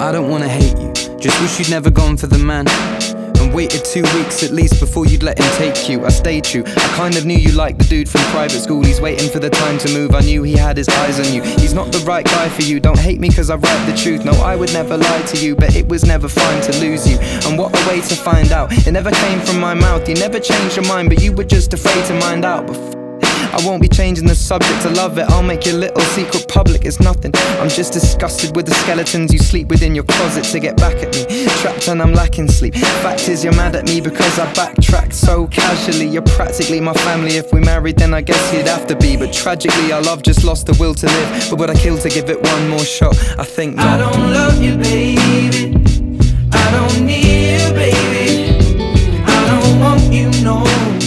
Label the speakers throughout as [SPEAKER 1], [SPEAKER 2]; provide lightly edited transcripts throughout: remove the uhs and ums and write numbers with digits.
[SPEAKER 1] I don't wanna hate you, just wish you'd never gone for the man and waited 2 weeks at least before you'd let him take you. I stayed true, I kind of knew you liked the dude from private school. He's waiting for the time to move, I knew he had his eyes on you. He's not the right guy for you, don't hate me cause I write the truth. No, I would never lie to you, but it was never fine to lose you. And what a way to find out, it never came from my mouth. You never changed your mind, but you were just afraid to mind out. I won't be changing the subject, I love it. I'll make your little secret public, it's nothing. I'm just disgusted with the skeletons you sleep within your closet to get back at me. Trapped and I'm lacking sleep. Fact is you're mad at me because I backtracked so casually. You're practically my family, if we married then I guess you'd have to be. But tragically our love just lost the will to live. But would I kill to give it one more shot? I think not.
[SPEAKER 2] I don't love you, baby. I don't need you, baby. I don't want you, no.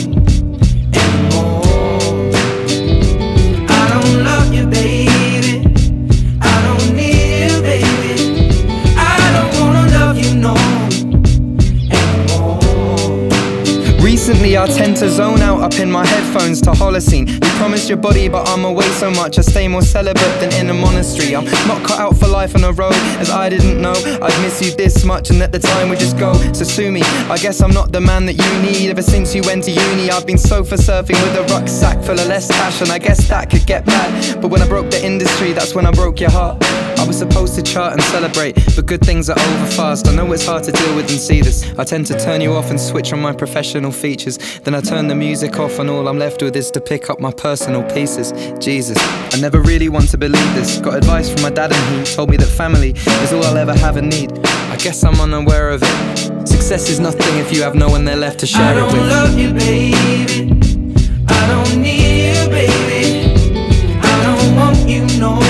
[SPEAKER 1] Recently I tend to zone out up in my headphones to Holocene. You promised your body but I'm away so much I stay more celibate than in a monastery. I'm not cut out for life on a road, as I didn't know I'd miss you this much and at the time would just go. So sue me, I guess I'm not the man that you need. Ever since you went to uni I've been sofa surfing with a rucksack full of less cash, and I guess that could get bad. But when I broke the industry, that's when I broke your heart. I was supposed to chart and celebrate, but good things are over fast. I know it's hard to deal with and see this. I tend to turn you off and switch on my professional features. Then I turn the music off and all I'm left with is to pick up my personal pieces. Jesus, I never really want to believe this. Got advice from my dad and he told me that family is all I'll ever have and need. I guess I'm unaware of it. Success is nothing if you have no one there left to share it with.
[SPEAKER 2] I don't love you, baby. I don't need you, baby. I don't want you, no.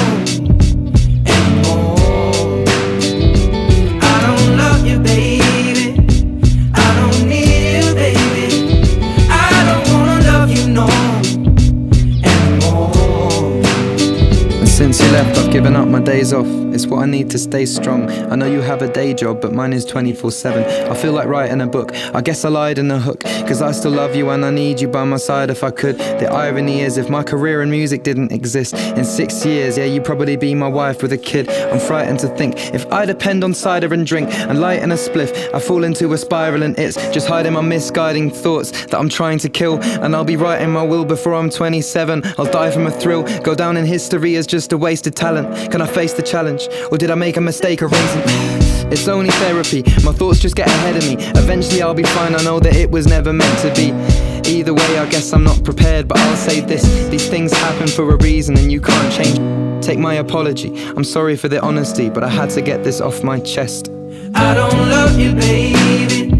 [SPEAKER 1] Since you left, I've given up my days off. It's what I need to stay strong. I know you have a day job, but mine is 24/7. I feel like writing a book. I guess I lied in the hook, cause I still love you and I need you by my side if I could. The irony is, if my career in music didn't exist, in 6 years, yeah, you'd probably be my wife with a kid. I'm frightened to think, if I depend on cider and drink and light and a spliff, I fall into a spiral and it's just hiding my misguiding thoughts that I'm trying to kill. And I'll be writing my will before I'm 27. I'll die from a thrill, go down in history as just a wasted talent. Can I face the challenge, or did I make a mistake erasing? It's only therapy, my thoughts just get ahead of me. Eventually I'll be fine, I know that it was never meant to be. Either way I guess I'm not prepared, but I'll say this: these things happen for a reason and you can't change. Take my apology, I'm sorry for the honesty, but I had to get this off my chest.
[SPEAKER 2] I don't love you, baby.